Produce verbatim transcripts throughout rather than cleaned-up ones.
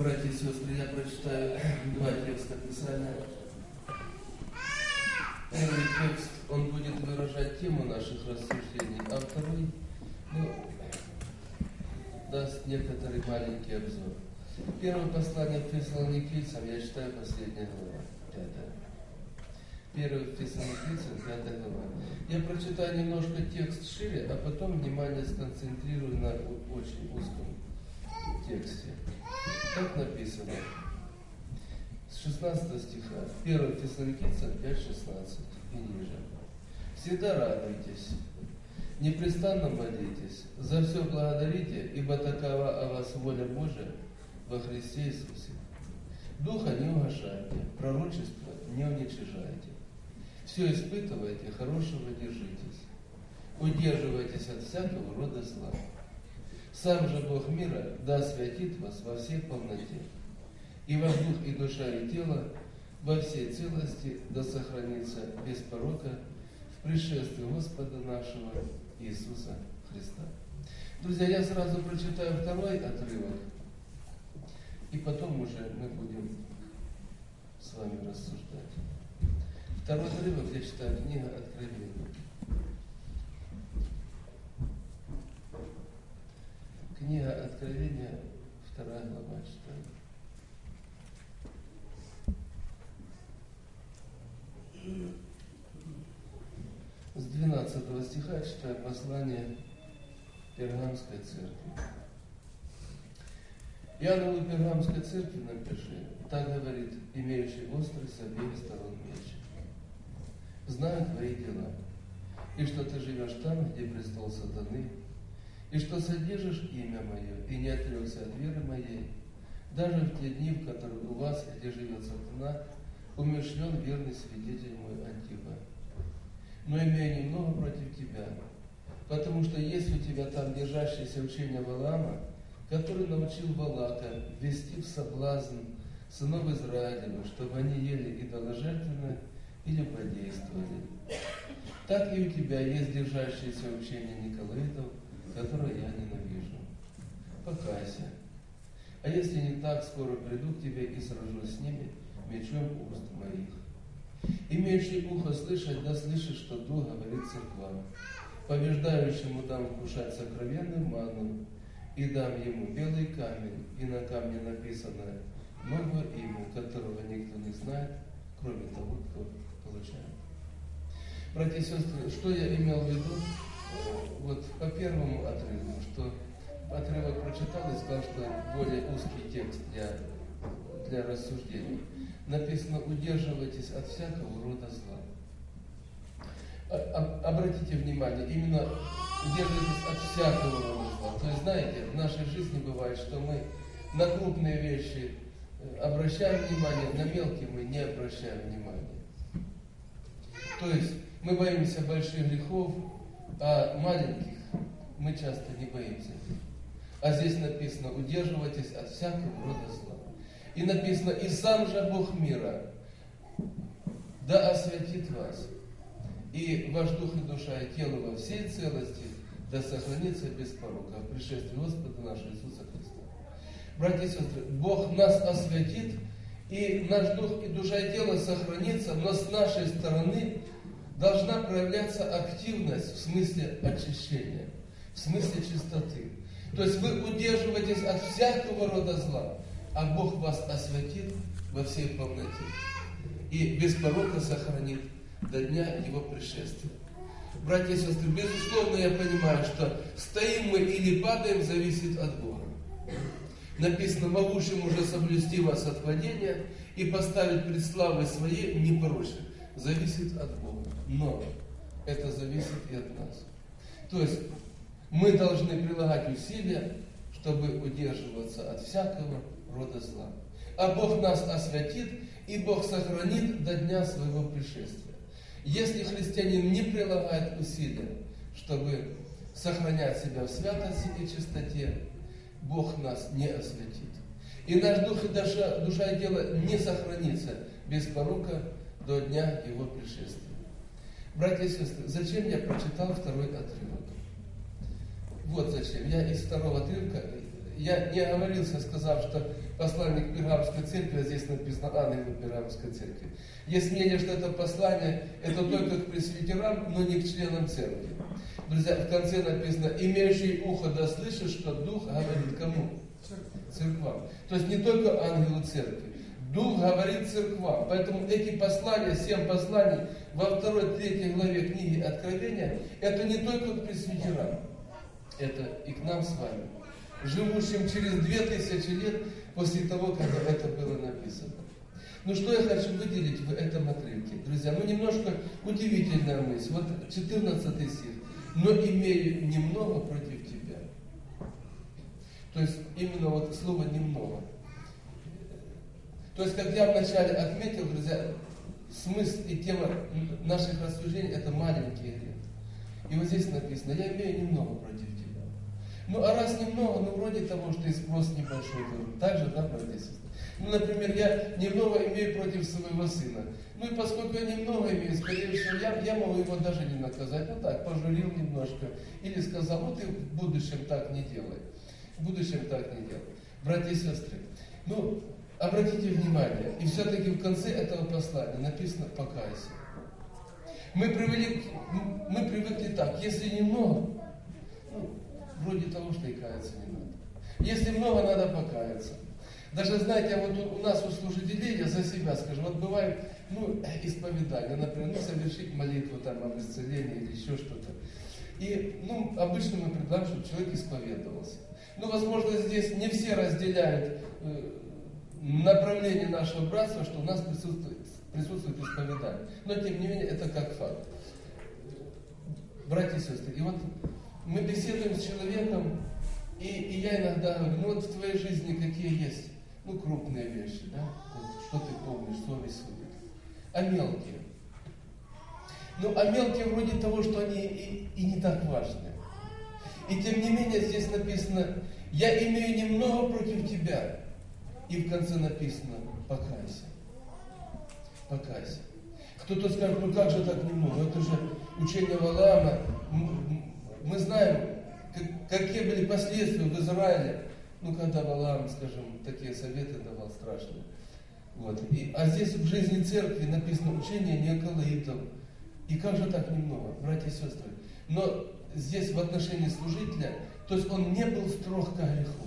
Братья и сестры, я прочитаю два текста Писания. Первый текст, он будет выражать тему наших рассуждений, а второй, ну, даст некоторый маленький обзор. Первое послание к Фессалоникийцам, я читаю последняя глава, пятая. Первое Фессалоникийцам, пятая глава. Я прочитаю немножко текст шире, а потом внимание сконцентрирую на очень узком тексте. Как написано, с шестнадцатого стиха, первое Фессалоникийцам пять шестнадцать и ниже. Всегда радуйтесь, непрестанно молитесь, за все благодарите, ибо такова о вас воля Божия во Христе Иисусе. Духа не угашайте, пророчество не уничижайте. Все испытывайте, хорошего держитесь. Удерживайтесь от всякого рода зла. Сам же Бог мира да освятит вас во всей полноте. И ваш дух, и душа, и тело во всей целости да сохранится без порока в пришествии Господа нашего Иисуса Христа. Друзья, я сразу прочитаю второй отрывок, и потом уже мы будем с вами рассуждать. Второй отрывок я читаю, книга Откровения. Книга Откровения, вторая глава, читаю. С двенадцатого стиха читаю послание Пергамской церкви. И ангелу Пергамской церкви напиши, так говорит, имеющий острый с обеих сторон меч. Знаю твои дела, и что ты живешь там, где престол сатаны, и что содержишь имя мое, и не отрекся от веры моей, даже в те дни, в которых у вас, где живет сатана, умерщвлен верный свидетель мой Антипа. Но имею немного против тебя, потому что есть у тебя там держащееся учение Валаама, который научил Валака ввести в соблазн сынов Израилевых, чтобы они ели идоложертвенное и любодействовали. Так и у тебя есть держащееся учение Николаитов, которое я ненавижу. Покайся. А если не так, скоро приду к тебе и сражусь с ними мечом уст моих. Имеющий ухо слышать, да слышит, что Дух говорит церквам. Побеждающему дам вкушать сокровенную ману, и дам ему белый камень, и на камне написано новое имя, которого никто не знает, кроме того, кто получает. Братья и сестры, что я имел в виду? Вот по первому отрывку, что отрывок прочитал и сказал, что более узкий текст для, для рассуждений. Написано, удерживайтесь от всякого рода зла. Обратите внимание, именно удерживайтесь от всякого рода зла. То есть, знаете, в нашей жизни бывает, что мы на крупные вещи обращаем внимание, на мелкие мы не обращаем внимания. То есть, мы боимся больших грехов, а маленьких мы часто не боимся. А здесь написано, удерживайтесь от всякого рода зла. И написано, и сам же Бог мира да освятит вас, и ваш дух и душа и тело во всей целости да сохранится без порока в пришествии Господа нашего Иисуса Христа. Братья и сестры, Бог нас освятит, и наш дух и душа и тело сохранится, но с нашей стороны должна проявляться активность в смысле очищения, в смысле чистоты. То есть вы удерживаетесь от всякого рода зла, а Бог вас освятит во всей полноте и без порока сохранит до дня Его пришествия. Братья и сестры, безусловно, я понимаю, что стоим мы или падаем, зависит от Бога. Написано, могущим уже соблюсти вас от падения и поставить пред славой своей непорочным. Зависит от Бога. Но это зависит и от нас. То есть мы должны прилагать усилия, чтобы удерживаться от всякого рода зла. А Бог нас освятит, и Бог сохранит до дня своего пришествия. Если христианин не прилагает усилия, чтобы сохранять себя в святости и чистоте, Бог нас не освятит. И наш дух и душа, душа и тело не сохранится без порока до дня Его пришествия. Братья и сестры, зачем я прочитал второй отрывок? Вот зачем. Я из второго отрывка я не оговорился, сказав, что послание к Пергамской церкви, а здесь написано ангелы Пергамской церкви. Есть мнение, что это послание, это только к пресвитерам, но не к членам церкви. Друзья, в конце написано, имеющий ухо да слышит, что Дух говорит кому? Церквам. То есть не только ангелы церкви. Дух говорит церквам. Поэтому эти послания, семь посланий во второй, третьей главе книги Откровения, это не только к пресвитерам, это и к нам с вами, живущим через две тысячи лет после того, когда это было написано. Ну что я хочу выделить в этом отрывке, друзья? Ну немножко удивительная мысль. Вот четырнадцатый стих. Но имею немного против тебя. То есть именно вот слово немного. То есть, как я вначале отметил, друзья, смысл и тема наших рассуждений это маленький грех. И вот здесь написано, я имею немного против тебя. Ну а раз немного, ну вроде того, что и спрос небольшой, то так же, да, братья и сестры? Ну, например, я немного имею против своего сына. Ну и поскольку я немного имею, скорее всего, я, я могу его даже не наказать. Ну так, пожурил немножко. Или сказал, ну ты в будущем так не делай. В будущем так не делай. Братья и сестры, ну, обратите внимание, и все-таки в конце этого послания написано «покайся». Мы привыкли, мы привыкли так, если немного, ну, вроде того, что и каяться не надо. Если много, надо покаяться. Даже, знаете, вот у, у нас у служителей, я за себя скажу, вот бывает, ну, исповедание, например, ну, совершить молитву там об исцелении или еще что-то. И, ну, обычно мы предлагаем, чтобы человек исповедовался. Ну, возможно, здесь не все разделяют э, направление нашего братства, что у нас присутствует, присутствует исповедание. Но, тем не менее, это как факт. Братья и сестры, и вот мы беседуем с человеком, и, и я иногда говорю, ну вот в твоей жизни какие есть, ну, крупные вещи, да, вот, что ты помнишь, совесть судит, а мелкие. Ну, а мелкие вроде того, что они и, и не так важны. И тем не менее здесь написано, я имею немного против тебя. И в конце написано, покайся. Покайся. Кто-то скажет, ну как же так немного? Это же учение Валаама. Мы знаем, какие были последствия в Израиле, ну когда Валаам, скажем, такие советы давал страшные. Вот. И, а здесь в жизни церкви написано учение неоколоитов. И как же так немного, братья и сестры? Но здесь в отношении служителя, то есть он не был строг к греху.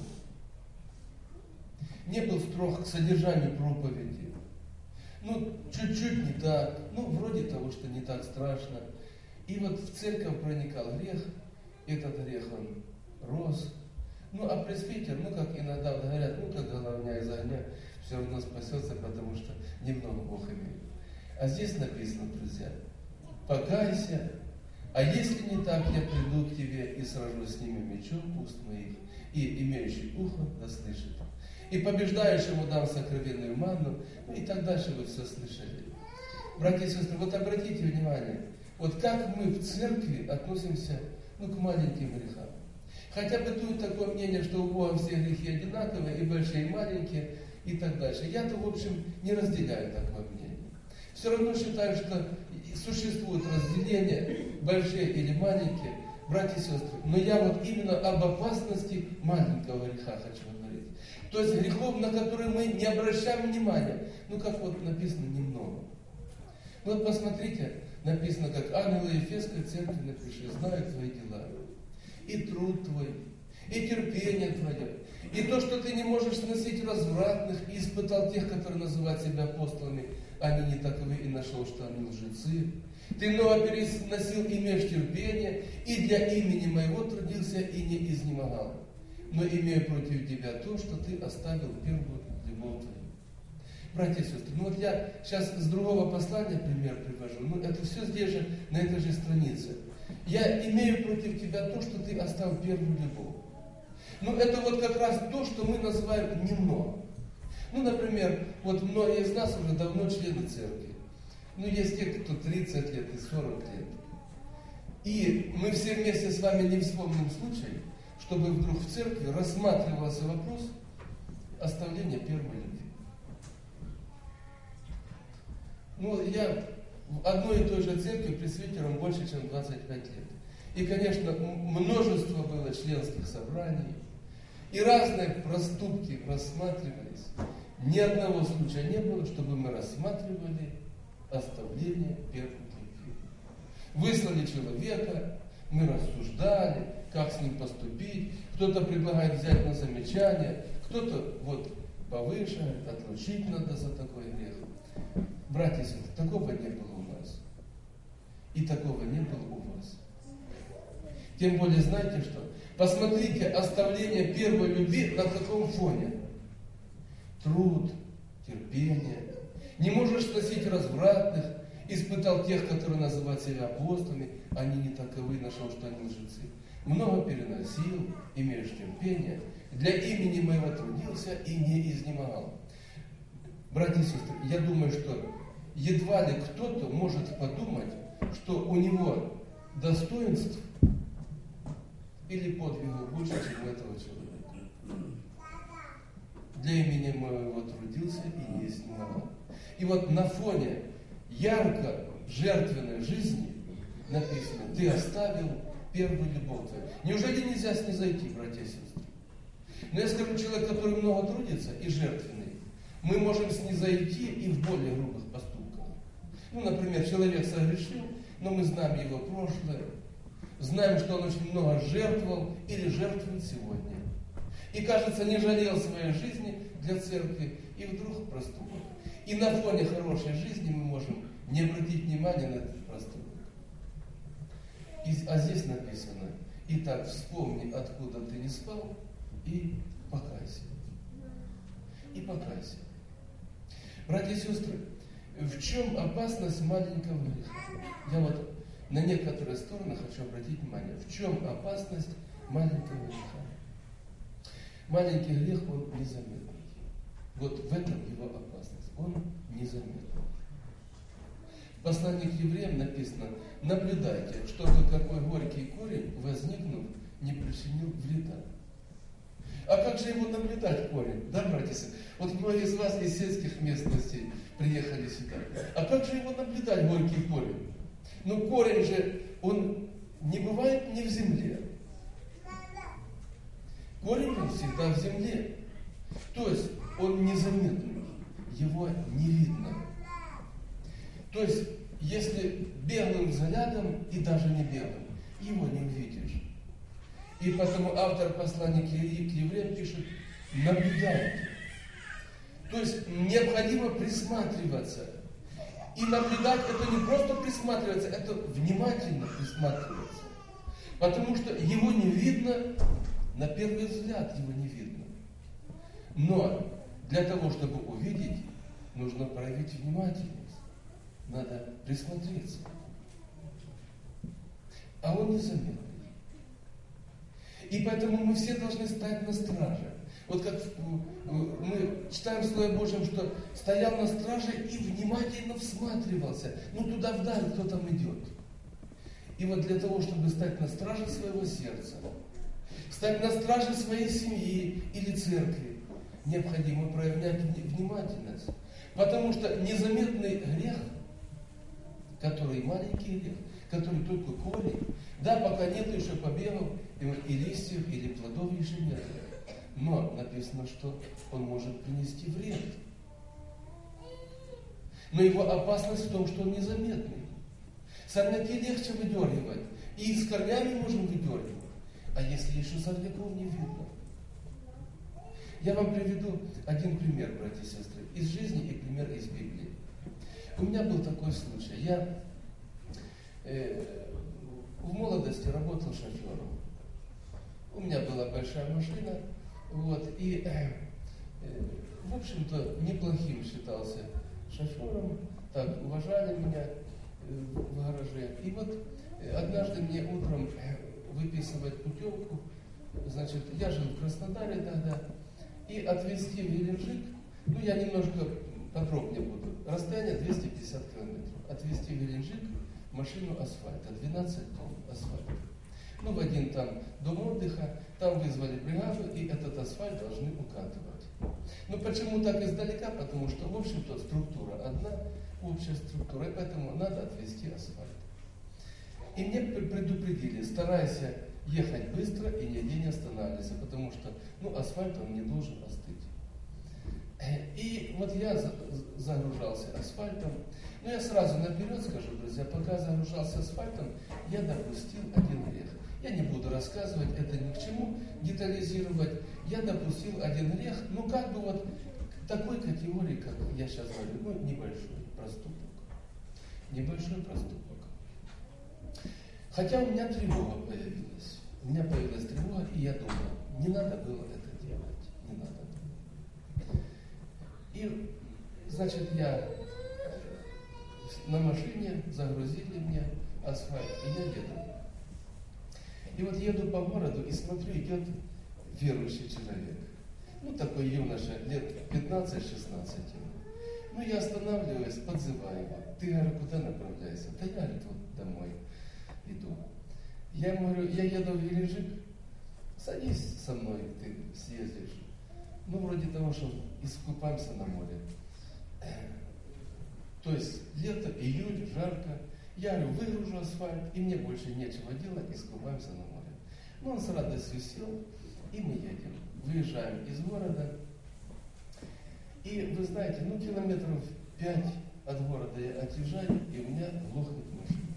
Не был строг к содержанию проповеди. Ну, чуть-чуть не так, ну, вроде того, что не так страшно. И вот в церковь проникал грех, этот грех он рос. Ну, а пресвитер, ну, как иногда говорят, ну, как головня из огня, все равно спасется, потому что немного Бог имеет. А здесь написано, друзья, покайся, а если не так, я приду к тебе и сражусь с ними мечом уст моих, и имеющий ухо да слышит. И побеждающему дам сокровенную манну, ну и так дальше вы все слышали. Братья и сестры, вот обратите внимание, вот как мы в церкви относимся, ну, к маленьким грехам. Хотя бытует такое мнение, что у Бога все грехи одинаковые, и большие, и маленькие, и так дальше. Я-то, в общем, не разделяю такое мнение. Все равно считаю, что существует разделение, большие или маленькие, братья и сестры. Но я вот именно об опасности маленького греха хочу говорить. То есть грехов, на которые мы не обращаем внимания. Ну, как вот написано, немного. Ну, вот посмотрите, написано, как ангелы Ефесской церкви напиши, знают твои дела. И труд твой, и терпение твое, и то, что ты не можешь сносить развратных, и испытал тех, которые называют себя апостолами, они не таковы, и нашел, что они лжецы. Ты много переносил, имеешь терпение, и для имени моего трудился, и не изнемогал. Но имею против тебя то, что ты оставил первую любовь твою. Братья и сестры, ну вот я сейчас с другого послания пример привожу, ну это все здесь же, на этой же странице. Я имею против тебя то, что ты оставил первую любовь. Ну это вот как раз то, что мы называем немного. Ну, например, вот многие из нас уже давно члены церкви. Ну, есть те, кто тридцать лет и сорок лет. И мы все вместе с вами не вспомним случай, чтобы вдруг в церкви рассматривался вопрос оставления первой любви. Ну, я в одной и той же церкви пресвитером больше, чем двадцать пять лет. И, конечно, множество было членских собраний. И разные проступки рассматривались. Ни одного случая не было, чтобы мы рассматривали оставление первой любви. Выслали человека, мы рассуждали, как с ним поступить. Кто-то предлагает взять на замечание, кто-то вот повышает, отлучить надо за такой грех. Братья и сестры, такого не было у нас. И такого не было у вас. Тем более, знаете что? Посмотрите, оставление первой любви на каком фоне? Труд, терпение. Не можешь сносить развратных, испытал тех, которые называют себя апостолами, они не таковы, нашел, что они лжецы. Много переносил, имеешь терпение, для имени моего трудился и не изнемогал. Братья и сестры, я думаю, что едва ли кто-то может подумать, что у него достоинств или подвигов больше, чем у этого человека. Для имени моего трудился и не изнемогал. И вот на фоне ярко жертвенной жизни написано: ты оставил первую любовь твою. Неужели нельзя снизойти, братья и сестры? Но я скажу, человек, который много трудится и жертвенный, мы можем снизойти и в более грубых поступках. Ну, например, человек согрешил, но мы знаем его прошлое, знаем, что он очень много жертвовал или жертвует сегодня. И, кажется, не жалел своей жизни для церкви, и вдруг проступок. И на фоне хорошей жизни мы можем не обратить внимания на этот проступок. И, а здесь написано: итак, вспомни, откуда ты не спал, и покайся. И покайся. Братья и сестры, в чем опасность маленького греха? Я вот на некоторые стороны хочу обратить внимание. В чем опасность маленького греха? Маленький грех, он незаметный. Вот в этом его опасность. Он незаметный. В послании к евреям написано: наблюдайте, чтобы какой горький корень, возникнув, не причинил вреда. А как же его наблюдать, корень? Да, братья? Вот многие из вас из сельских местностей приехали сюда. А как же его наблюдать, горький корень? Ну, корень же, он не бывает не в земле. Корень он всегда в земле. То есть, он незаметный. Его не видно. То есть, если беглым взглядом и даже не беглым, его не увидишь. И поэтому автор послания к евреям пишет: наблюдайте. То есть необходимо присматриваться. И наблюдать — это не просто присматриваться, это внимательно присматриваться. Потому что его не видно, на первый взгляд его не видно. Но для того, чтобы увидеть, нужно проявить внимательность. Надо присмотреться. А он незаметный. И поэтому мы все должны стать на страже. Вот как мы читаем в Слове Божьем, что стоял на страже и внимательно всматривался. Ну, туда вдаль, кто там идет. И вот для того, чтобы стать на страже своего сердца, стать на страже своей семьи или церкви, необходимо проявлять внимательность. Потому что незаметный грех, который маленький грех, который только корень, да, пока нет еще побегов и листьев, или плодов еще нет. Но написано, что он может принести вред. Но его опасность в том, что он незаметный. Сорняки легче выдергивать, и с корнями можем выдергивать. А если еще сорняков не видно? Я вам приведу один пример, братья и сестры, из жизни и пример из Библии. У меня был такой случай. Я э, в молодости работал шофером. У меня была большая машина, вот, и, э, э, в общем-то, неплохим считался шофером, так, уважали меня э, в гараже. И вот э, однажды мне утром э, выписывать путевку, значит, я жил в Краснодаре тогда, и отвезти в Геленджик, ну, я немножко подробнее буду, расстояние двести пятьдесят километров, отвезти в Геленджик машину асфальта, двенадцать тонн асфальта. Ну, в один там дом отдыха, там вызвали бригаду, и этот асфальт должны укатывать. Ну, почему так издалека? Потому что, в общем-то, структура одна, общая структура, и поэтому надо отвезти асфальт. И мне предупредили: старайся ехать быстро и нигде не останавливаться, потому что ну, асфальт он не должен остыть. И вот я загружался асфальтом. Но я сразу наперед скажу, друзья, пока загружался асфальтом, я допустил один грех. Я не буду рассказывать, это ни к чему, детализировать. Я допустил один грех, ну как бы вот такой категории, как я сейчас говорю, ну небольшой проступок. Небольшой проступок. Хотя у меня тревога появилась. У меня появилась тревога, и я думал, не надо было это делать. Не надо было. И, значит, я на машине загрузили мне асфальт, и я еду. И вот еду по городу и смотрю, идет верующий человек. Ну, такой юноша, лет пятнадцать-шестнадцать. Ну, я останавливаюсь, подзываю его. Ты, говорю, куда направляешься? Да я, говорит, вот домой иду. Я ему говорю, я еду в Геленджик, садись со мной, ты съездишь. Ну, вроде того, что искупаемся на море. То есть лето, июль, жарко. Я говорю, выгружу асфальт, и мне больше нечего делать, искупаемся на море. Ну, он с радостью сел, и мы едем. Выезжаем из города. И вы знаете, ну, километров пять от города я отъезжаю, и у меня глохнет машина.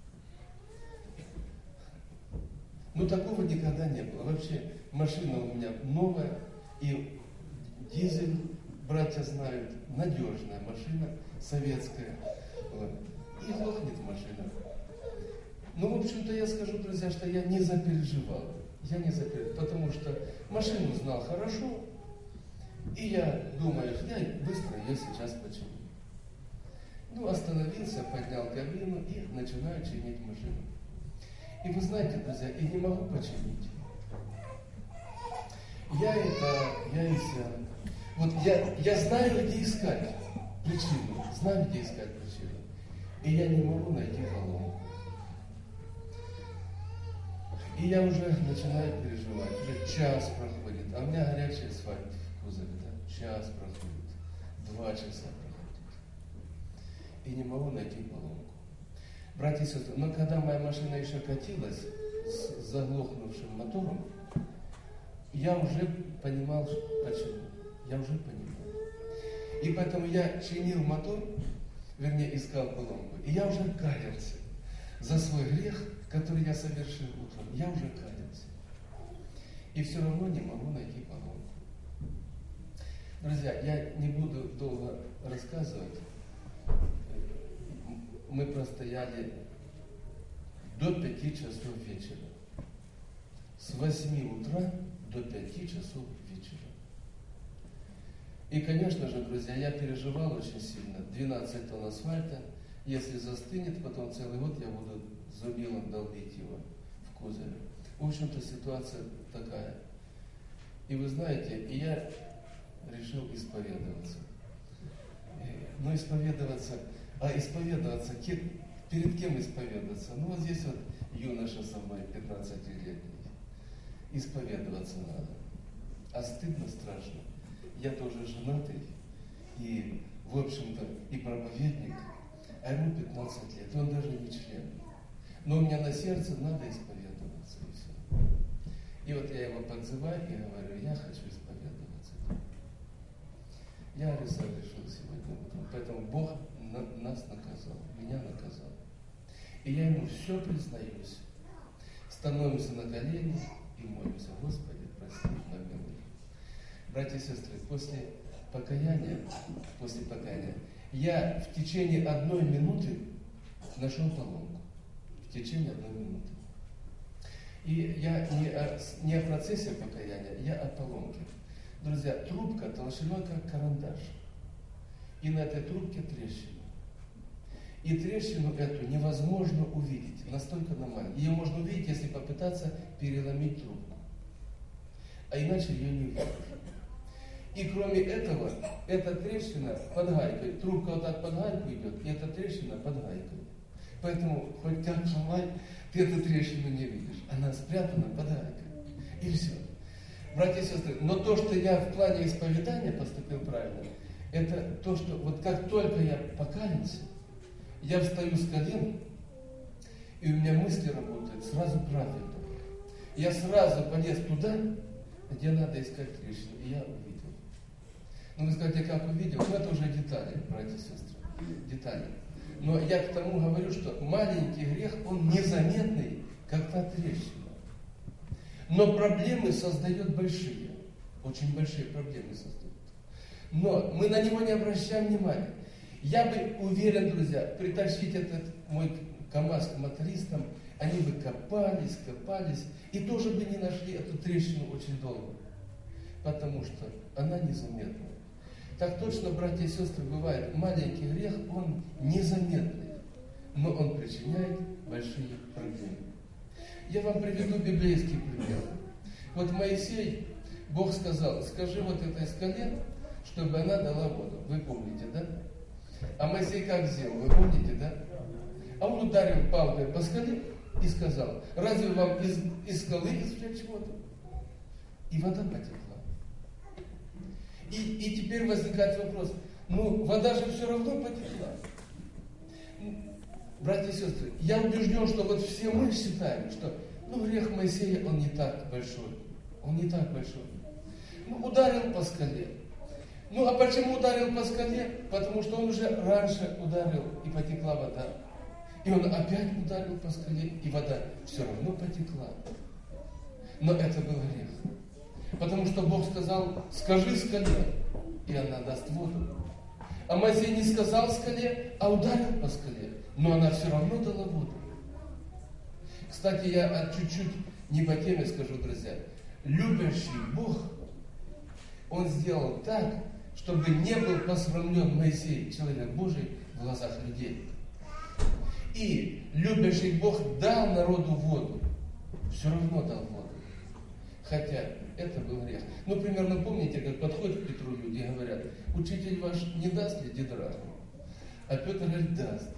Ну, такого никогда не было. Вообще, машина у меня новая, и дизель, братья знают, надежная машина, советская. Вот. И глохнет машина. Ну, в общем-то, я скажу, друзья, что я не запереживал. Я не запереживал, потому что машину знал хорошо, и я думаю, я быстро ее сейчас починю. Ну, остановился, поднял кабину и начинаю чинить машину. И вы знаете, друзья, и не могу починить. Я это, я и вся. Вот я, я знаю, где искать причину, знаю, где искать причину. И я не могу найти поломку. И я уже начинаю переживать. Уже час проходит, а у меня горячий асфальт в кузове. Да? Час проходит, два часа проходит. И не могу найти поломку. Братья и сестры, но когда моя машина еще катилась с заглохнувшим мотором, я уже понимал, почему. Я уже понимал. И поэтому я чинил мотор, вернее, искал поломку. И я уже каялся за свой грех, который я совершил утром. Я уже каялся. И все равно не могу найти поломку. Друзья, я не буду долго рассказывать. Мы простояли до пяти часов вечера. С восьми утра до пяти часов вечера. И, конечно же, друзья, я переживал очень сильно. двенадцать тонн асфальта. Если застынет, потом целый год я буду зубилом долбить его в кузове. В общем-то, ситуация такая. И вы знаете, и я решил исповедоваться. Но исповедоваться... А исповедоваться, перед кем исповедоваться? Ну вот здесь вот юноша со мной, пятнадцатилетний. Исповедоваться надо. А стыдно, страшно. Я тоже женатый, и, в общем-то, и проповедник, а ему пятнадцать лет, он даже не член. Но у меня на сердце надо исповедоваться, и все. И вот я его подзываю и говорю, я хочу исповедоваться. Я решил сегодня утром, поэтому Бог нас наказал, меня наказал. И я ему все признаюсь. Становимся на колени и молимся, Господи, прости, помилуй. Братья и сестры, после покаяния, после покаяния, я в течение одной минуты нашел поломку. В течение одной минуты. И я не о, не о процессе покаяния, я о поломке. Друзья, трубка толщиной как карандаш. И на этой трубке трещина. И трещину эту невозможно увидеть, настолько она маленькая. Ее можно увидеть, если попытаться переломить трубку. А иначе ее не увидишь. И кроме этого, эта трещина под гайкой. Трубка вот так под гайку идет, и эта трещина под гайкой. Поэтому, хоть как ломай, ты эту трещину не видишь. Она спрятана под гайкой. И все. Братья и сестры, но то, что я в плане исповедания поступил правильно, это то, что вот как только я покаялся, я встаю с колен, и у меня мысли работают сразу правильно. я сразу полез туда, где надо искать трещину, и я увидел. Ну, вы скажете, как увидел? Ну, это уже детали, братья и сестры, детали. Но я к тому говорю, что маленький грех, он незаметный, как та трещина. Но проблемы создает большие, очень большие проблемы создает. Но мы на него не обращаем внимания. Я бы уверен, друзья, притащить этот мой КамАЗ к мотористам, они бы копались, копались, и тоже бы не нашли эту трещину очень долго. Потому что она незаметная. Так точно, братья и сестры, бывает, маленький грех, он незаметный, но он причиняет большие проблемы. Я вам приведу библейский пример. Вот Моисей, Бог сказал, скажи вот этой скале, чтобы она дала воду. Вы помните, да? А Моисей как сделал? Вы помните, да? А он ударил палкой по скале и сказал, разве вам из, из скалы извлечь воду? И вода потекла. И, и теперь возникает вопрос, ну вода же все равно потекла. Братья и сестры, я убежден, что вот все мы считаем, что ну, грех Моисея, он не так большой. Он не так большой. Ну, ударил по скале. Ну, а почему ударил по скале? Потому что он уже раньше ударил, и потекла вода. И он опять ударил по скале, и вода все равно потекла. Но это был грех. Потому что Бог сказал, скажи скале, и она даст воду. А Моисей не сказал скале, а ударил по скале, но она все равно дала воду. Кстати, я чуть-чуть не по теме скажу, друзья. Любящий Бог, Он сделал так, чтобы не был посрамлен Моисей, человек Божий, в глазах людей. И любящий Бог дал народу воду, все равно дал воду. Хотя это был грех. Ну, примерно помните, как подходят к Петру люди и говорят, учитель ваш не даст ли дидрахму? А Петр говорит, даст.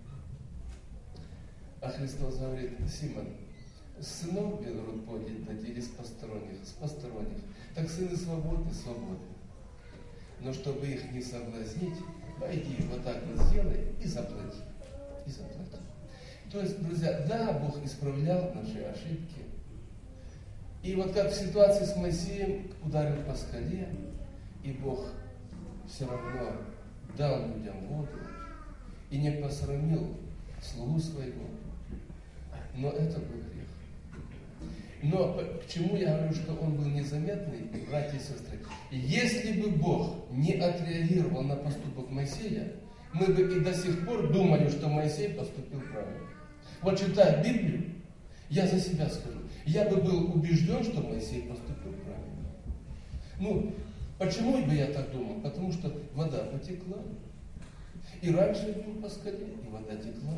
А Христос говорит, Симон, с сынов берут поднять дадили с посторонних, с посторонних. Так сыны свободны, свободны. Но чтобы их не соблазнить, пойди вот так вот сделай и заплати. И заплати. То есть, друзья, да, Бог исправлял наши ошибки. И вот как в ситуации с Моисеем, ударил по скале, и Бог все равно дал людям воду и не посрамил слугу своего. Но это был грех. Но к чему я говорю, что он был незаметный, братья и сестры? Если бы Бог не отреагировал на поступок Моисея, мы бы и до сих пор думали, что Моисей поступил правильно. Вот читая Библию, я за себя скажу, я бы был убежден, что Моисей поступил правильно. Ну, почему бы я так думал? Потому что вода потекла. И раньше бил по скале, и вода текла.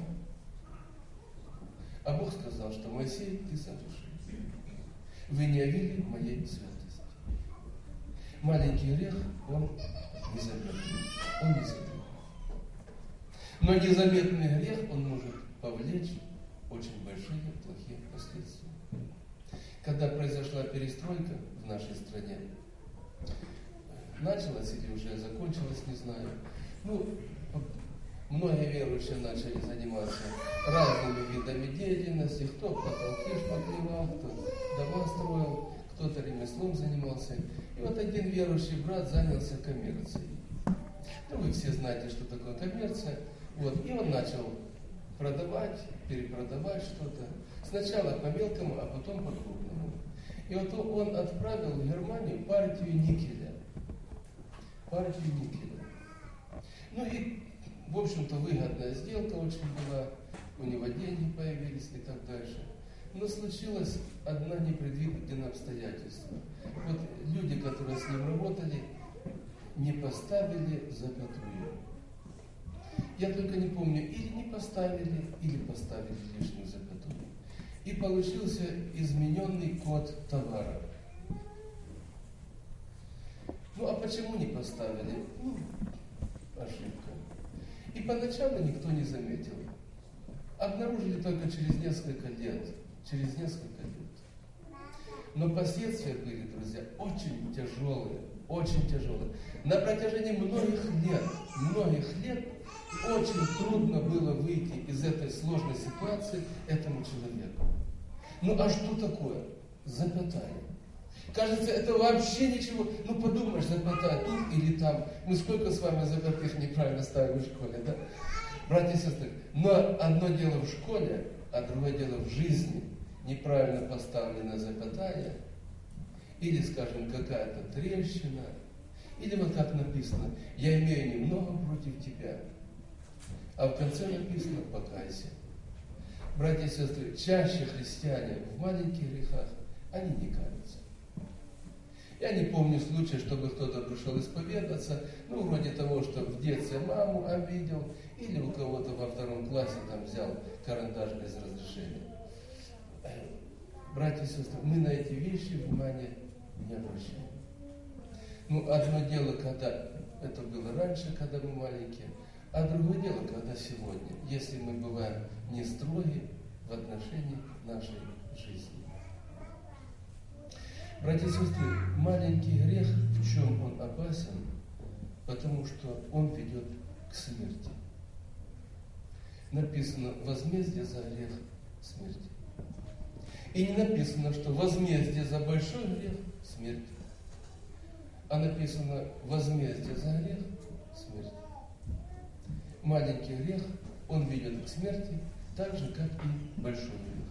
А Бог сказал, что Моисей, ты согрешил. Вы не явили моей святости. Маленький грех, он незаметный. Он незаметный. Но незаметный грех, он может повлечь очень большие плохие последствия. Когда произошла перестройка в нашей стране, началась или уже закончилась, не знаю, ну, многие верующие начали заниматься разными видами деятельности, кто потолки шпаклевал, кто дома строил, кто-то ремеслом занимался. И вот один верующий брат занялся коммерцией. Ну, вы все знаете, что такое коммерция. Вот, и он начал продавать, перепродавать что-то. Сначала по мелкому, а потом по крупному. И вот он отправил в Германию партию никеля. Партию никеля. Ну и, в общем-то, выгодная сделка очень была. У него деньги появились и так дальше. Но случилось одно непредвиденное обстоятельство. Вот люди, которые с ним работали, не поставили запятую. Я только не помню, или не поставили, или поставили лишнюю запятую. И получился измененный код товара. Ну, а почему не поставили? Ну, ошибка. И поначалу никто не заметил. Обнаружили только через несколько лет. Через несколько лет. Но последствия были, друзья, очень тяжелые. Очень тяжелые. На протяжении многих лет, многих лет очень трудно было выйти из этой сложной ситуации этому человеку. Ну а что такое? запятая. Кажется, это вообще ничего. Ну подумаешь, запятая тут или там. Мы сколько с вами запятых неправильно ставим в школе, да? Братья и сестры, но одно дело в школе, а другое дело в жизни. Неправильно поставлена запятая, или, скажем, какая-то трещина, или вот как написано, я имею немного против тебя, а в конце написано, покайся. Братья и сестры, чаще христиане в маленьких грехах, они не каются. Я не помню случая, чтобы кто-то пришел исповедаться, ну, вроде того, что в детстве маму обидел, или у кого-то во втором классе там взял карандаш без разрешения. Братья и сестры, мы на эти вещи внимания не обращаем. Ну, одно дело, когда это было раньше, когда мы маленькие, а другое дело, когда сегодня, если мы бываем не строги в отношении нашей жизни. Братья и сестры, маленький грех, в чем он опасен? Потому что он ведет к смерти. Написано, возмездие за грех – смерть. И не написано, что возмездие за большой грех – смерть. А написано, возмездие за грех – смерть. Маленький грех, он ведет к смерти, так же, как и большой грех.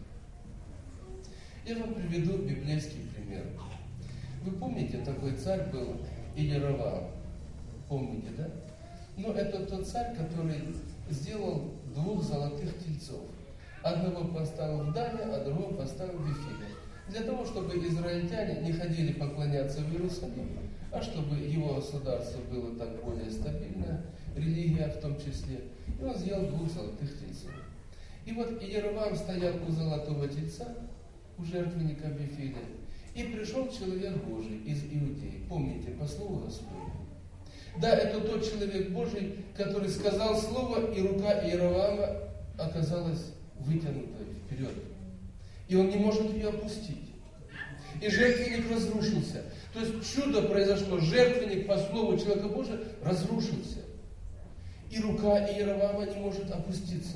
Я вам приведу библейский пример. Вы помните, такой царь был Иеровоам? Помните, да? Но это тот царь, который сделал двух золотых тельцов. Одного поставил в Дане, а другого поставил в Вифиле. Для того, чтобы израильтяне не ходили поклоняться в Иерусалим, а чтобы его государство было так более стабильное, религия в том числе. И он сделал двух золотых тельцов. И вот Иеровоам стоял у золотого тельца, у жертвенника в Вифиле, и пришел человек Божий из Иудеи. Помните, по слову Господню. Да, это тот человек Божий, который сказал слово, и рука Иеровоама оказалась вытянутой вперед. И он не может ее опустить. И жертвенник разрушился. То есть чудо произошло. Жертвенник по слову человека Божия разрушился. И рука Иеровоама не может опуститься.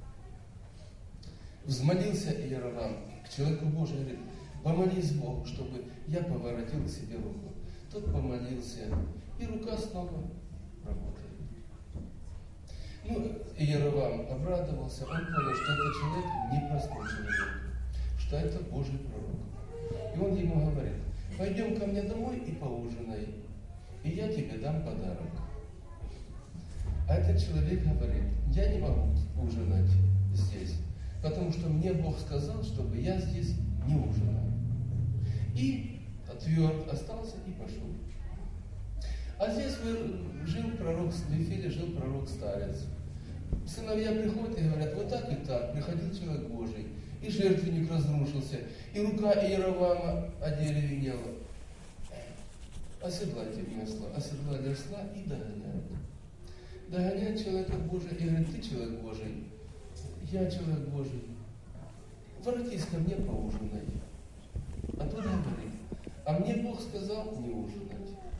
Взмолился Иеровоам к человеку Божию, говорит, помолись Богу, чтобы я поворотил к себе руку. Тот помолился, и рука снова работает. Ну, Иеровоам обрадовался, он понял, что этот человек непростой человек, что это Божий пророк. И он ему говорит, пойдем ко мне домой и поужинай, и я тебе дам подарок. А этот человек говорит, я не могу ужинать здесь, потому что мне Бог сказал, чтобы я здесь не ужинал. И тверд остался и пошел. А здесь жил пророк, в Вифиле жил пророк-старец. Сыновья приходят и говорят, вот так и так, приходил человек Божий, и жертвенник разрушился, и рука Иеровоама одеревенела. Оседлайте весла, оседлали осла и догоняют. Догоняет человека Божия и говорит, ты человек Божий, я человек Божий, воротись ко мне поужинай. А тот говорит, а мне Бог сказал не ужинать.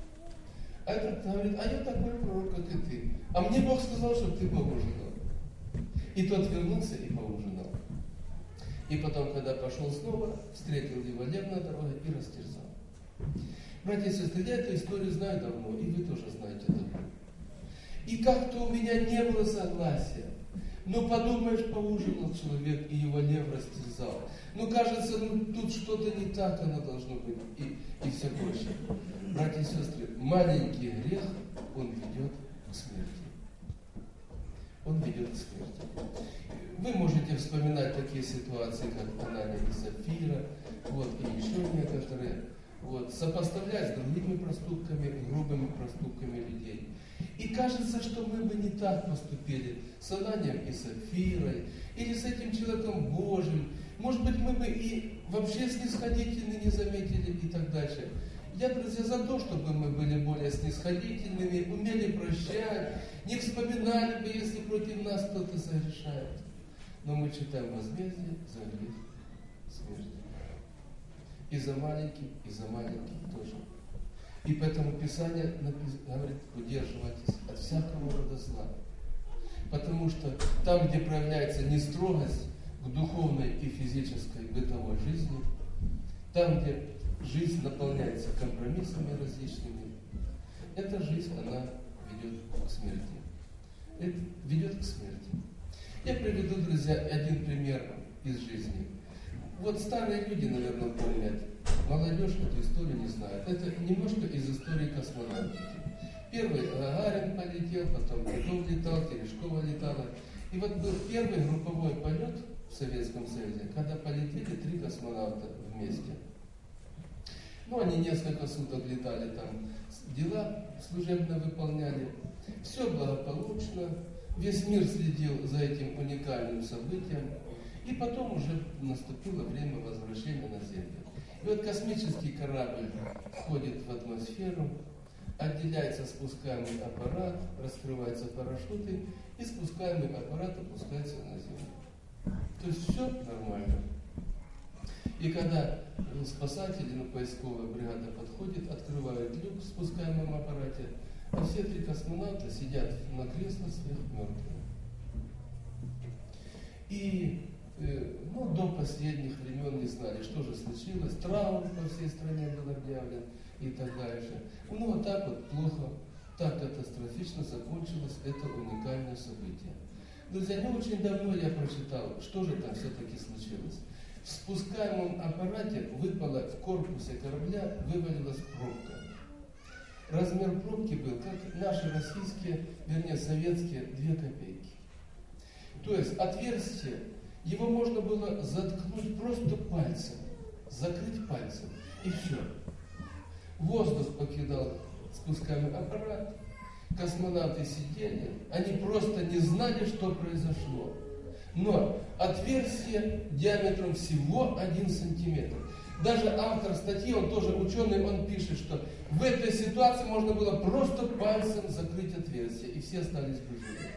А этот говорит, а я такой пророк, как и ты. А мне Бог сказал, чтобы ты поужинал. И тот вернулся и поужинал. И потом, когда пошел снова, встретил его лев на дороге и растерзал. Братья и сестры, я эту историю знаю давно, и вы тоже знаете давно. И как-то у меня не было согласия. Ну, подумаешь, поужинал человек, и его лев растерзал. Ну, кажется, ну, тут что-то не так оно должно быть, и, и все прочее. Братья и сестры, маленький грех, он ведет к смерти. Он ведет к смерти. Вы можете вспоминать такие ситуации, как Анания и Сапфира, вот, и еще некоторые, вот, сопоставлять с другими проступками, грубыми проступками людей. И кажется, что мы бы не так поступили с Ананием и Сапфирой, или с этим человеком Божьим. Может быть, мы бы и вообще снисходительны не заметили и так дальше. Я, друзья, за то, чтобы мы были более снисходительными, умели прощать, не вспоминали бы, если против нас кто-то согрешает. Но мы читаем возмездие за грех смерти. И за маленький, и за маленький тоже. И поэтому Писание говорит, удерживайтесь от всякого рода зла. Потому что там, где проявляется нестрогость к духовной и физической бытовой жизни, там, где жизнь наполняется компромиссами различными, эта жизнь, она ведет к смерти. Это ведет к смерти. Я приведу, друзья, один пример из жизни. Вот старые люди, наверное, помнят, молодежь эту историю не знает. Это немножко из истории космонавтики. Первый Гагарин полетел, потом Титов летал, Терешкова летала. И вот был первый групповой полет в Советском Союзе, когда полетели три космонавта вместе. Ну, они несколько суток летали там, дела служебно выполняли. Все благополучно, весь мир следил за этим уникальным событием. И потом уже наступило время возвращения на Землю. И вот космический корабль входит в атмосферу, отделяется спускаемый аппарат, раскрываются парашюты, и спускаемый аппарат опускается на Землю. То есть все нормально. И когда спасатели, ну, поисковая бригада подходит, открывают люк в спускаемом аппарате, а все три космонавта сидят на креслах своих мертвых. И ну, до последних времен не знали, что же случилось. Траур по всей стране был объявлен и так дальше. Ну, вот так вот плохо, так катастрофично закончилось это уникальное событие. Друзья, не очень давно я прочитал, что же там все-таки случилось. В спускаемом аппарате выпала в корпусе корабля, вывалилась пробка. Размер пробки был, как наши российские, вернее, советские, две копейки. То есть отверстие, его можно было заткнуть просто пальцем, закрыть пальцем, и все. Воздух покидал спускаемый аппарат, космонавты сидели, они просто не знали, что произошло. Но отверстие диаметром всего один сантиметр. Даже автор статьи, он тоже ученый, он пишет, что в этой ситуации можно было просто пальцем закрыть отверстие, и все остались бы живы.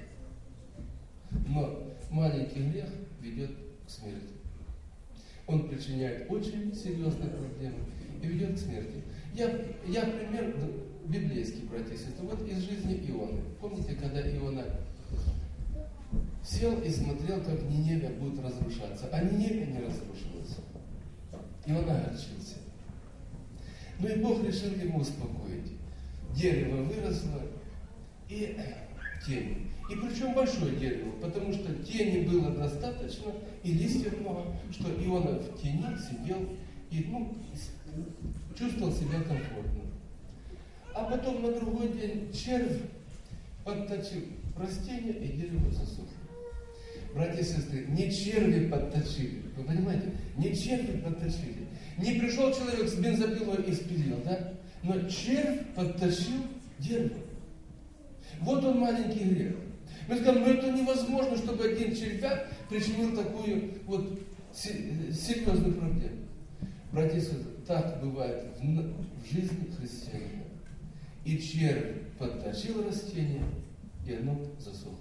Но маленький грех ведет к смерти. Он причиняет очень серьезные проблемы и ведет к смерти. Я, я пример библейский, братья и сестры. Вот из жизни Ионы. Помните, когда Иона сел и смотрел, как Ниневия будет разрушаться, а Ниневия не разрушилась. И он огорчился. Ну и Бог решил ему успокоить. Дерево выросло и тень. И причем большое дерево, потому что тени было достаточно, и листьев много, что Иона в тени сидел и ну, чувствовал себя комфортно. А потом на другой день червь подточил растение, и дерево засохло. Братья и сестры, не черви подточили, вы понимаете? Не черви подточили. Не пришел человек с бензопилой и спилил, да? Но червь подточил дерево. Вот он маленький грех. Мы скажем, ну это невозможно, чтобы один червяк причинил такую вот серьезную проблему. Братья и сестры, так бывает в, в жизни христианина. И червь подточил растение, и оно засохло.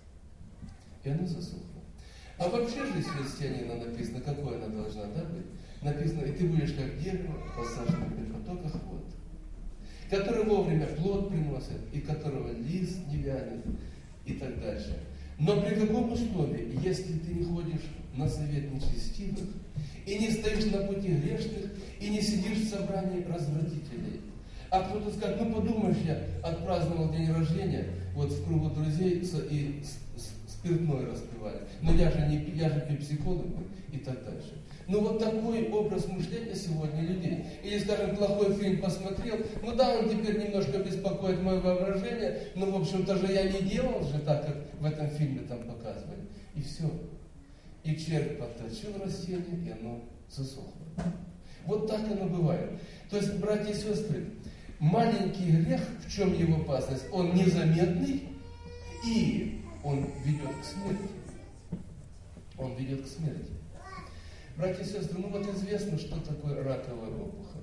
И оно засохло. А вообще жизнь христианина написано, какой она должна, да, быть? Написано, и ты будешь как дерево, посаженное при потоках вод, который вовремя плод приносит, и которого лист не вянет, и так дальше. Но при каком условии? Если ты не ходишь на совет нечестивых, и не стоишь на пути грешных, и не сидишь в собрании развратителей. А кто-то скажет, ну подумаешь, я отпраздновал день рождения, вот в кругу друзей и спиртное распивали. Но я же не я же пепсиколог и так дальше. Ну вот такой образ мышления сегодня людей. Или, скажем, плохой фильм посмотрел, ну да, он теперь немножко беспокоит мое воображение, но, в общем-то же, я не делал же так, как в этом фильме там показывали. И все. И червь подточил растение, и оно засохло. Вот так оно бывает. То есть, братья и сестры, маленький грех, в чем его опасность? Он незаметный, и он ведет к смерти. Он ведет к смерти. Братья и сестры, ну вот известно, что такое раковая опухоль.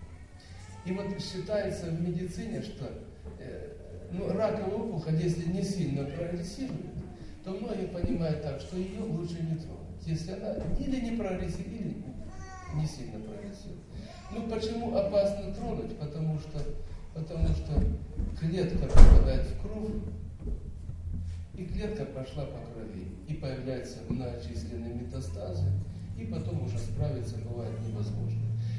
И вот считается в медицине, что э, ну, раковая опухоль, если не сильно прогрессирует, то многие понимают так, что ее лучше не трогать. Если она или не прогрессирует, или не сильно прогрессирует. Ну почему опасно тронуть? Потому что, потому что клетка попадает в кровь, и клетка пошла по крови, и появляются многочисленные метастазы, и потом уже справиться бывает невозможно.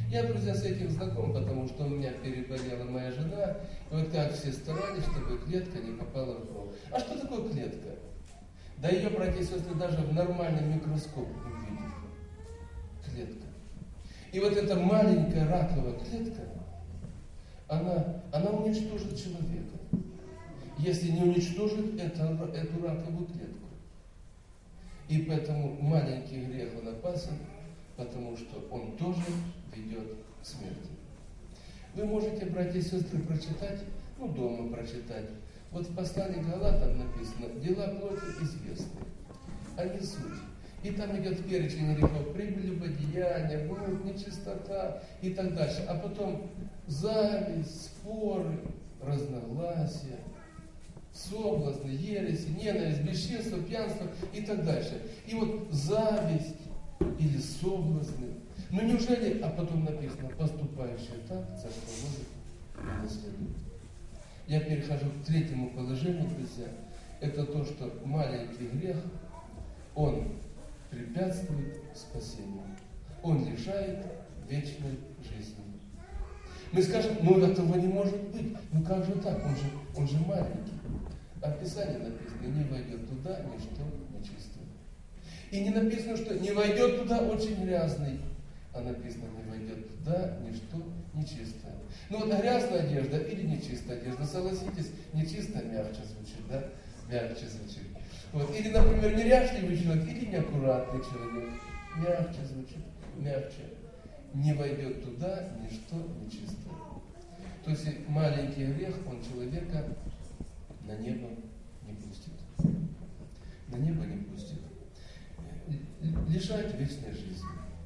Я, друзья, с этим знаком, потому что у меня переболела моя жена, и вот как все старались, чтобы клетка не попала в кровь. А что такое клетка? Да ее, братья и сестры, даже в нормальный микроскоп увидят. Клетка. И вот эта маленькая раковая клетка, она, она уничтожит человека. Если не уничтожит это, эту раковую клетку. И поэтому маленький грех, он опасен, потому что он тоже ведет к смерти. Вы можете, братья и сестры, прочитать, ну, дома прочитать. Вот в послании к Галатам написано: дела плоти известны, а не суть. И там идет перечень грехов: прелюбодеяние, блуд, нечистота и так дальше. А потом зависть, споры, разногласия, соблазны, ереси, ненависть, бесчинство, пьянство и так дальше. И вот зависть или соблазны. Ну неужели, а потом написано: поступающие так, царство Божие не наследует. Я перехожу к третьему положению, друзья. Это то, что маленький грех, он препятствует спасению. Он лишает вечной жизни. Мы скажем: ну этого не может быть. Ну как же так? Он же, он же маленький. А в Писании написано: не войдет туда ничто нечистое. И не написано, что не войдет туда очень грязный, а написано: не войдет туда ничто нечистое. Ну вот грязная одежда или нечистая одежда, согласитесь, нечисто мягче звучит, да? Мягче звучит. Вот. Или, например, неряшливый человек или неаккуратный человек. Мягче звучит, мягче. Не войдет туда ничто нечистое. То есть маленький грех, он человека на небо не пустит. На небо не пустит. Лишает вечной жизни.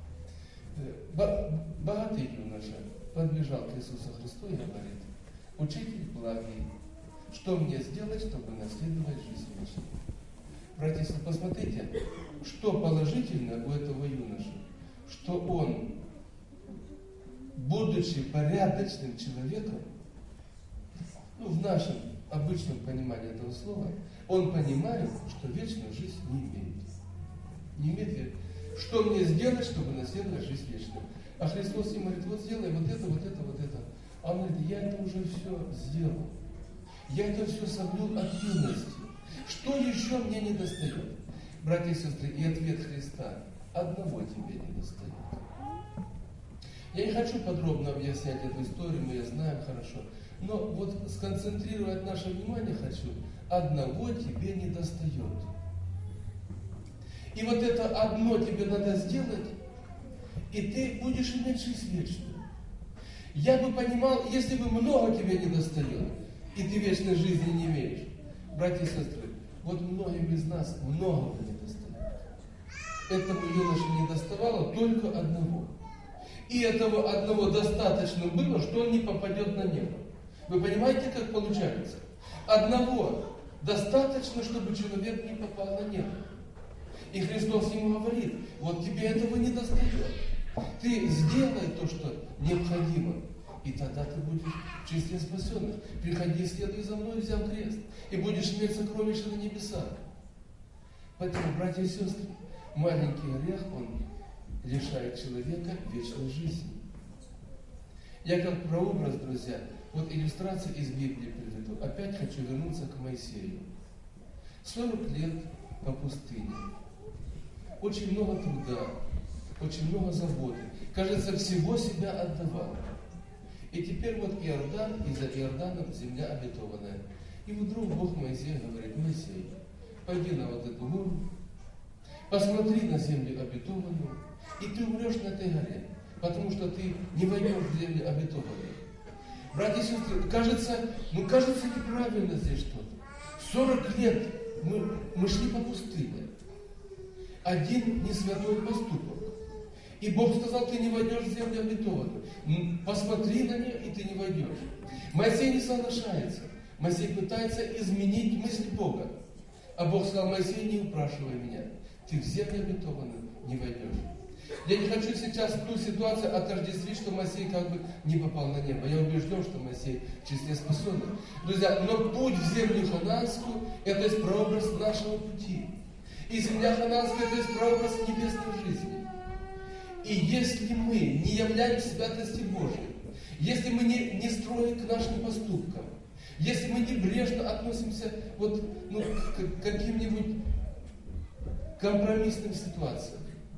Богатый юноша подбежал к Иисусу Христу и говорит: учитель благий, что мне сделать, чтобы наследовать жизнь вечную? Братья, посмотрите, что положительно у этого юноши, что он, будучи порядочным человеком, ну, в нашем обычном понимании этого слова, он понимает, что вечную жизнь не имеет. Не имеет. Что мне сделать, чтобы наследовать жизнь вечную? А Христос ему говорит: вот сделай вот это, вот это, вот это. А он говорит: я это уже все сделал. Я это все соблюл от юности. Что еще мне не достает? Братья и сестры, и ответ Христа: одного тебе не достает. Я не хочу подробно объяснять эту историю, мы ее знаем хорошо. Но вот сконцентрировать наше внимание хочу: одного тебе не достает. И вот это одно тебе надо сделать, и ты будешь иметь жизнь вечную. Я бы понимал, если бы много тебе не достает, и ты вечной жизни не имеешь. Братья и сестры, вот многим из нас многого не достает. Этому юноше не доставало только одного. И этого одного достаточно было, что он не попадет на небо. Вы понимаете, как получается? Одного достаточно, чтобы человек не попал на небо. И Христос ему говорит: вот тебе этого не достает. Ты сделай то, что необходимо, и тогда ты будешь в числе спасенных. Приходи, следуй за мной, взяв крест, и будешь иметь сокровища на небесах. Поэтому, братья и сестры, маленький грех, он лишает человека вечной жизни. Я как прообраз, друзья, вот иллюстрация из Библии приведу. Опять хочу вернуться к Моисею. сорок лет по пустыне. Очень много труда, очень много заботы. Кажется, всего себя отдавал. И теперь вот Иордан, и за Иорданом земля обетованная. И вдруг Бог Моисею говорит: Моисей, пойди на вот эту гору, посмотри на землю обетованную, и ты умрешь на этой горе, потому что ты не войдешь в землю обетованную. Братья и сестры, кажется, ну кажется неправильно здесь что-то. сорок лет мы, мы шли по пустыне. Один несвятой поступок. И Бог сказал: ты не войдешь в землю обетованную. Посмотри на нее, и ты не войдешь. Моисей не соглашается. Моисей пытается изменить мысль Бога. А Бог сказал: Моисей, не упрашивай меня. Ты в землю обетованную не войдешь. Я не хочу сейчас ту ситуацию отождествить, что Моисей как бы не попал на небо. Я убежден, что Моисей в числе спасенных. Друзья, но путь в землю хананскую – это есть прообраз нашего пути. И земля хананская – это есть прообраз небесной жизни. И если мы не являем святости Божьей, если мы не, не строим к нашим поступкам, если мы небрежно относимся вот, ну, к каким-нибудь компромиссным ситуациям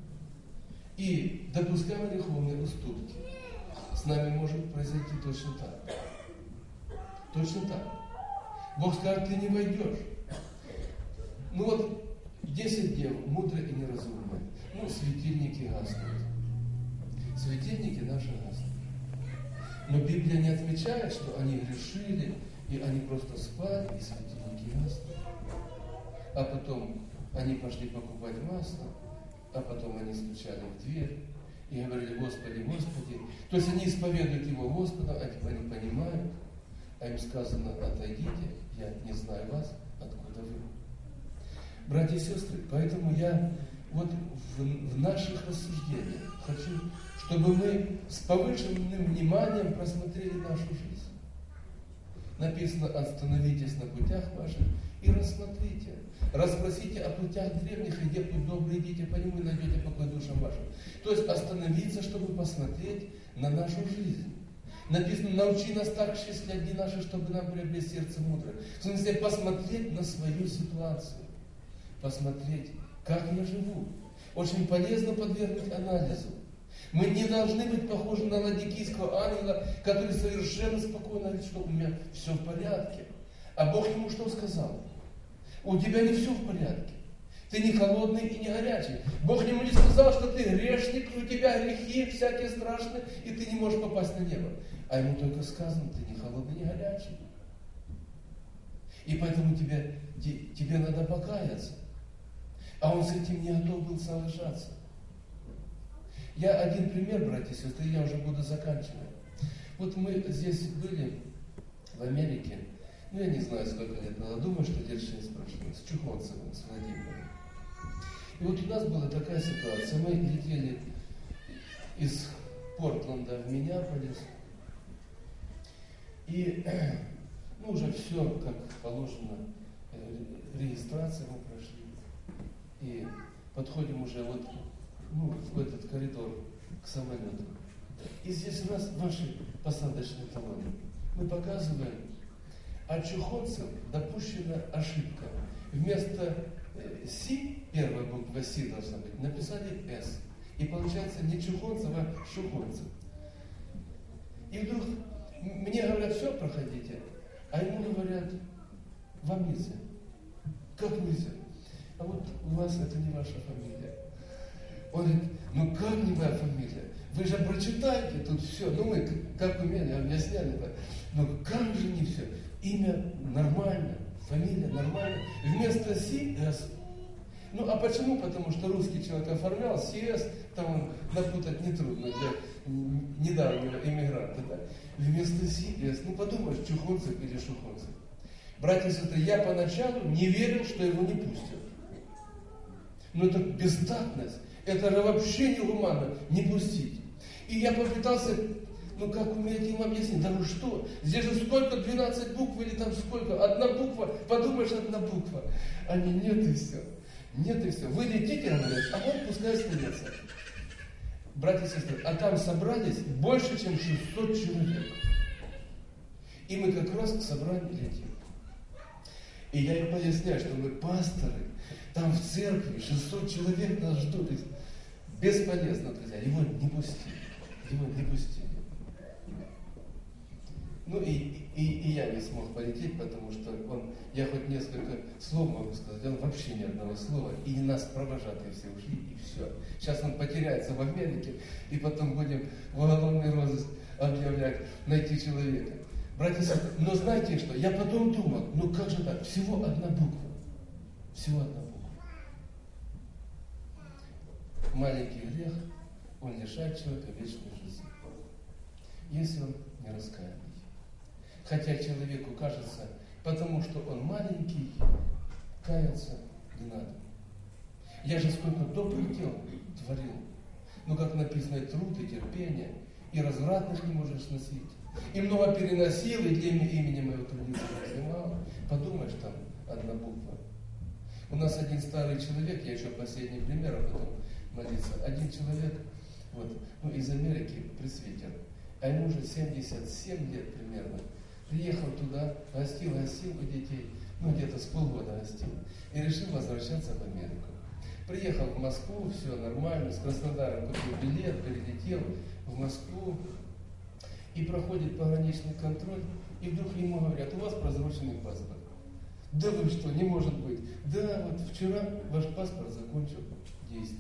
и допускаем греховные уступки, с нами может произойти точно так. Точно так. Бог скажет, ты не войдешь. Ну вот, десять дев, мудрые и неразумные. Ну, светильники гаснут. Светильники наши гаснут. Но Библия не отмечает, что они грешили, и они просто спали, и светильники гаснут. А потом они пошли покупать масло, а потом они стучали в дверь и говорили, Господи, Господи. То есть они исповедуют Его Господа, они понимают, а им сказано, отойдите, я не знаю вас, откуда вы. Братья и сестры, поэтому я вот в, в наших рассуждениях хочу, чтобы мы с повышенным вниманием просмотрели нашу жизнь. Написано, остановитесь на путях ваших и рассмотрите. Расспросите о путях древних, и где путь добрый, идите по нему и найдете покой душам вашим. То есть остановиться, чтобы посмотреть на нашу жизнь. Написано, научи нас так счислять дни наши, чтобы нам приобрести сердце мудрое. В смысле, посмотреть на свою ситуацию. Посмотреть, как я живу. Очень полезно подвергнуть анализу. Мы не должны быть похожи на ладикийского ангела, который совершенно спокойно говорит, что у меня все в порядке. А Бог ему что сказал? У тебя не все в порядке. Ты не холодный и не горячий. Бог ему не сказал, что ты грешник, и у тебя грехи всякие страшные, и ты не можешь попасть на небо. А ему только сказано, ты не холодный, не горячий. И поэтому тебе, тебе надо покаяться. А он с этим не готов был соглашаться. Я один пример, братья и сестры, я уже буду заканчивать. Вот мы здесь были, в Америке, ну я не знаю, сколько лет назад, думаю, что лет шесть прошло, с Чухонцевым, с Владимиром. И вот у нас была такая ситуация, мы летели из Портленда в Миннеаполис, и ну, уже все, как положено, регистрацию мы прошли, и подходим уже вот ну, в этот коридор к самолету. И здесь у нас ваши посадочные талоны. Мы показываем, а чухонцам допущена ошибка. Вместо Си, первая буква Си должна быть, написали С. И получается не чухонцев, а шухонцев. И вдруг мне говорят, все, проходите. А ему говорят, вам нельзя. Как нельзя? А вот у вас это не ваша фамилия. Он говорит, ну как не моя фамилия? Вы же прочитайте тут все. Ну мы как умели, объясняли это. Ну как же не все? Имя нормально, фамилия нормальная. Вместо Си С. Ну а почему? Потому что русский человек оформлял Си С, там напутать нетрудно для недавнего иммигранта. Да? Вместо Си С, ну подумаешь, чухонцев или шухонцев. Братья и сестры, я поначалу не верил, что его не пустят. Но это бестактность. Это же вообще негуманно, не пустить. И я попытался, ну как уметь им объяснить, да ну что, здесь же сколько, двенадцать букв или там сколько, одна буква, подумаешь, одна буква. Они, нет и все, нет и все. Вы летите, говорят, а он пускай остается. Братья и сестры, а там собрались больше, чем шестьсот человек. И мы как раз к собранию летим. И я им поясняю, что мы пасторы, там в церкви шестьсот человек нас ждут. Бесполезно, друзья, его не пустили. Его не пустили. Ну и, и, и я не смог полететь, потому что он, я хоть несколько слов могу сказать, он вообще ни одного слова, и нас провожатые все ушли, и все. Сейчас он потеряется в Америке, и потом будем в уголовный розыск объявлять, найти человека. Братья и сестры, но знаете что, я потом думал, ну как же так, всего одна буква, всего одна буква. Маленький грех, он лишает человека вечной жизни, если он не раскаянный. Хотя человеку кажется, потому что он маленький, каяться не надо. Я же сколько добрых дел творил. Ну, как написано, и труд, и терпение, и развратных не можешь сносить. И много переносил, и для имени моего трудиться не снимал. Подумаешь, там одна буква. У нас один старый человек, я еще последний пример, а потом молиться. Один человек вот, ну, из Америки, пресвитер, а ему уже семьдесят семь лет примерно. Приехал туда, гостил, гостил у детей, ну где-то с полгода гостил, и решил возвращаться в Америку. Приехал в Москву, все нормально, с Краснодара купил билет, перелетел в Москву, и проходит пограничный контроль, и вдруг ему говорят: у вас просроченный паспорт. Да вы что, не может быть. Да, вот вчера ваш паспорт закончил действие.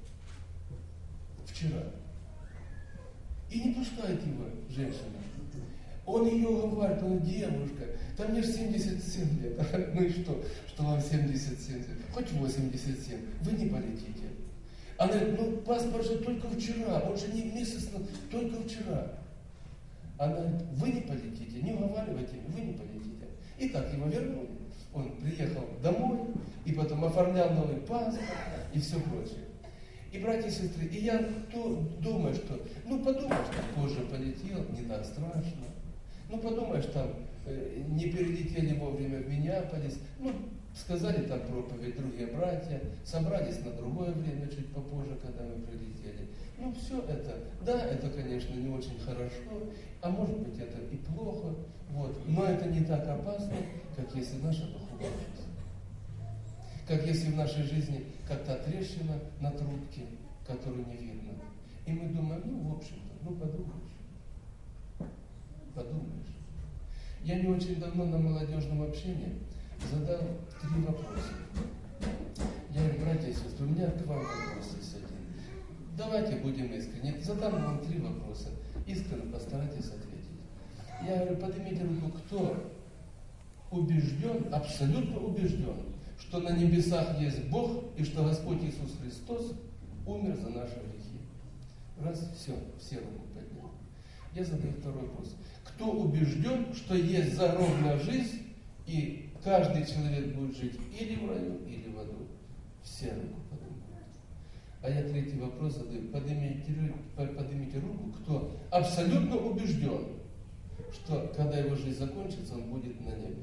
Вчера. И не пускает его женщина. Он ее уговаривает, он: девушка, там мне же семьдесят семь лет. Ну и что, что вам семьдесят семь лет? Хоть восемьдесят семь, вы не полетите. Она говорит: ну паспорт же только вчера, он же не месяц, но только вчера. Она говорит: вы не полетите, не уговаривайте, вы не полетите. И так его вернули. Он приехал домой, и потом оформлял новый паспорт, и все прочее. И, братья и сестры, и я то, думаю, что, ну подумаешь, там позже полетел, не так страшно. Ну подумаешь, там э, не перелетели вовремя в Миннеаполис, ну сказали там проповедь другие братья, собрались на другое время, чуть попозже, когда мы прилетели. Ну все это, да, это, конечно, не очень хорошо, а может быть это и плохо, вот, но это не так опасно, как если наша духовная жизнь. Как если в нашей жизни как-то трещина на трубке, которую не видно. И мы думаем: ну, в общем-то, ну подумаешь. Подумаешь. Я не очень давно на молодежном общении задал три вопроса. Я говорю: братья и сестры, у меня к вам вопрос есть один. Давайте будем искренни. Задам вам три вопроса. Искренне постарайтесь ответить. Я говорю: поднимите руку, кто убежден, абсолютно убежден, что на небесах есть Бог и что Господь Иисус Христос умер за наши грехи. Раз, все, все руку подняли. Я задаю второй вопрос. Кто убежден, что есть загробная жизнь, и каждый человек будет жить или в раю, или в аду? Все руку поднимают. А я третий вопрос задаю. Поднимите, поднимите руку, кто абсолютно убежден, что когда его жизнь закончится, он будет на небе.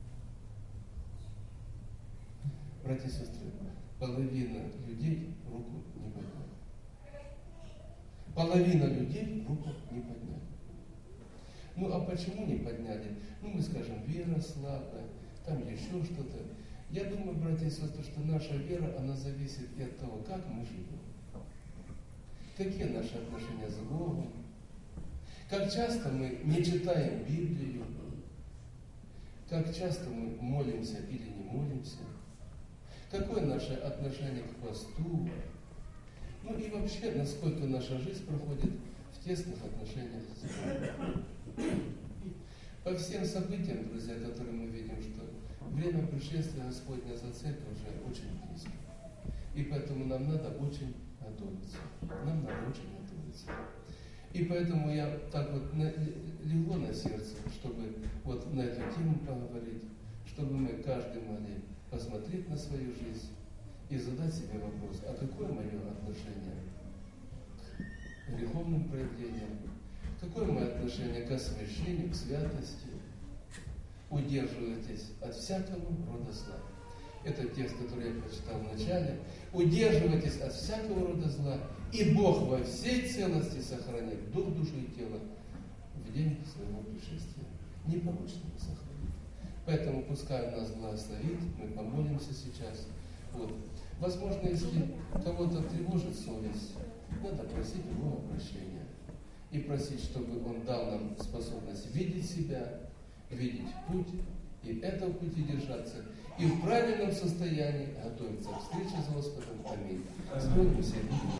Братья и сестры, половина людей руку не подняли. Половина людей руку не подняли. Ну а почему не подняли? Ну мы скажем: вера слабая, там еще что-то. Я думаю, братья и сестры, что наша вера, она зависит и от того, как мы живем. Какие наши отношения с Богом. Как часто мы не читаем Библию. Как часто мы молимся или не молимся. Какое наше отношение к посту. Ну и вообще, насколько наша жизнь проходит в тесных отношениях с Богом. По всем событиям, друзья, которые мы видим, что время пришествия Господня за церковь уже очень близко. И поэтому нам надо очень готовиться. Нам надо очень готовиться. И поэтому я так вот легло на сердце, чтобы вот на эту тему поговорить, чтобы мы каждый могли посмотреть на свою жизнь и задать себе вопрос: а какое мое отношение к греховным проявлениям? Какое мое отношение к освящению, к святости? Удерживайтесь от всякого рода зла. Это текст, который я прочитал в начале. Удерживайтесь от всякого рода зла, и Бог во всей целости сохранит дух, душу и тело в день своего пришествия. Непорочно сохранит. Поэтому пускай нас благословит, мы помолимся сейчас. Вот. Возможно, если кого-то тревожит совесть, надо просить у Бога прощения. И просить, чтобы Он дал нам способность видеть себя, видеть путь, и этого пути держаться, и в правильном состоянии готовиться к встрече с Господом. Аминь.